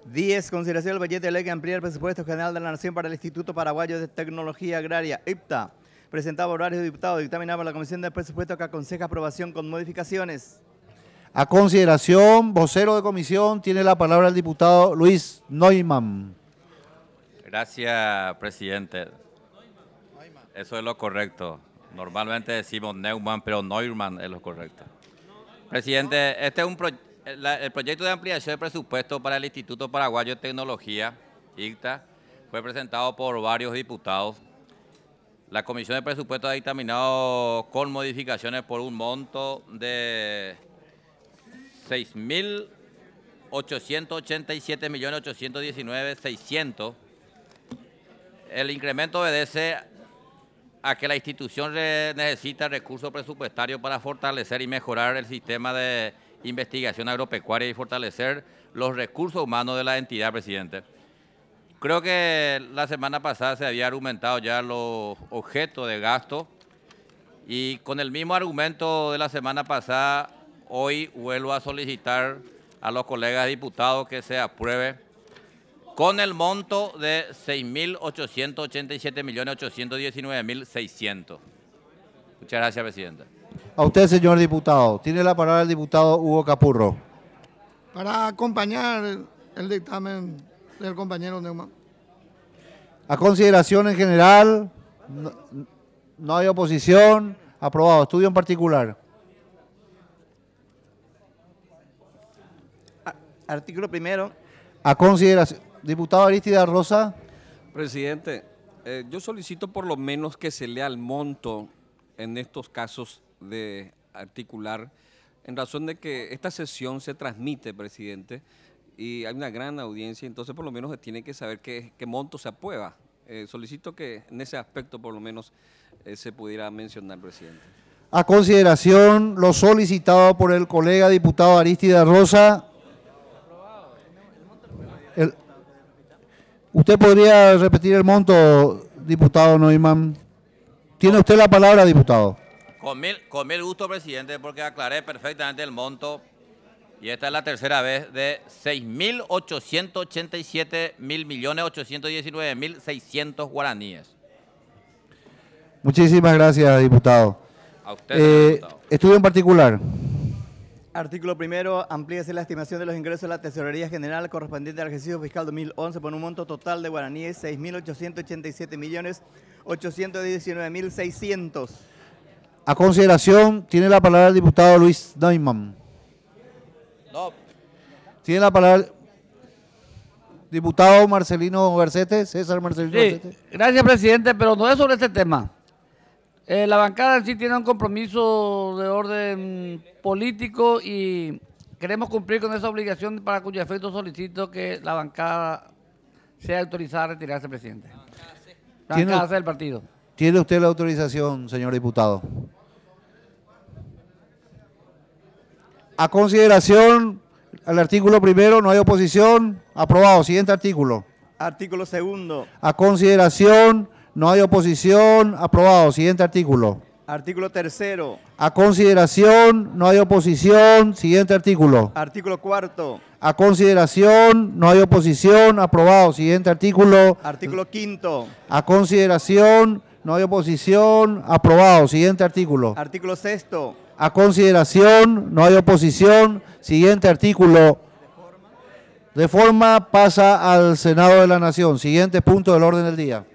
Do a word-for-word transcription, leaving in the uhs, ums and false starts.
diez. Consideración del proyecto de ley que amplía el presupuesto general de la Nación para el Instituto Paraguayo de Tecnología Agraria, I P T A, presentado por varios diputados, dictaminado por la Comisión de Presupuesto que aconseja aprobación con modificaciones. A consideración, vocero de comisión, tiene la palabra el diputado Luis Neumann. Gracias, presidente. Eso es lo correcto. Normalmente decimos Neumann, pero Neumann es lo correcto. Presidente, este es un pro, la, el proyecto de ampliación de presupuesto para el Instituto Paraguayo de Tecnología, I C T A, fue presentado por varios diputados. La Comisión de Presupuestos ha dictaminado con modificaciones por un monto de seis mil ochocientos ochenta y siete millones ochocientos diecinueve mil seiscientos. El incremento obedece a que la institución necesita recursos presupuestarios para fortalecer y mejorar el sistema de investigación agropecuaria y fortalecer los recursos humanos de la entidad, presidente. Creo que la semana pasada se había argumentado ya los objetos de gasto y con el mismo argumento de la semana pasada, hoy vuelvo a solicitar a los colegas diputados que se apruebe con el monto de seis mil ochocientos ochenta y siete millones ochocientos diecinueve mil seiscientos. Muchas gracias, presidente. A usted, señor diputado. Tiene la palabra el diputado Hugo Capurro. Para acompañar el, el dictamen del compañero Neumann. A consideración en general, no, no hay oposición. Aprobado. Estudio en particular. Artículo primero. A consideración. Diputado Aristide Rosa. Presidente, eh, yo solicito por lo menos que se lea el monto en estos casos de articular, en razón de que esta sesión se transmite, presidente, y hay una gran audiencia, entonces por lo menos se tiene que saber qué, qué monto se aprueba. Eh, solicito que en ese aspecto por lo menos eh, se pudiera mencionar, presidente. A consideración lo solicitado por el colega diputado Aristide Rosa. El, ¿Usted podría repetir el monto, diputado Neumann? Tiene usted la palabra, diputado. Con mil, con mil gusto, presidente, porque aclaré perfectamente el monto y esta es la tercera vez de seis mil ochocientos ochenta y siete mil millones ochocientos diecinueve mil seiscientos guaraníes. Muchísimas gracias, diputado. A usted, eh, diputado. Estudio en particular. Artículo primero, amplíese la estimación de los ingresos de la Tesorería General correspondiente al ejercicio fiscal dos mil once por un monto total de guaraníes seis mil ochocientos ochenta y siete millones ochocientos diecinueve mil seiscientos. A consideración, tiene la palabra el diputado Luis Neumann. No. Tiene la palabra diputado Marcelino Garcete, César Marcelino Sí, Garcete. gracias, presidente, pero no es sobre este tema. Eh, la bancada en sí tiene un compromiso de orden político y queremos cumplir con esa obligación para cuyo efecto solicito que la bancada sea autorizada a retirarse, presidente. La ¿Tiene, bancada del partido. ¿Tiene usted la autorización, señor diputado? A consideración, al artículo primero, no hay oposición. Aprobado. Siguiente artículo. Artículo segundo. A consideración, no hay oposición. Aprobado. Siguiente artículo. Artículo tercero. A consideración, no hay oposición. Siguiente artículo. Artículo cuarto. A consideración, no hay oposición. Aprobado. Siguiente artículo. Artículo quinto. A consideración, no hay oposición. Aprobado. Siguiente artículo. Artículo sexto. A consideración, no hay oposición. Siguiente artículo. De forma pasa al Senado de la Nación. Siguiente punto del orden del día.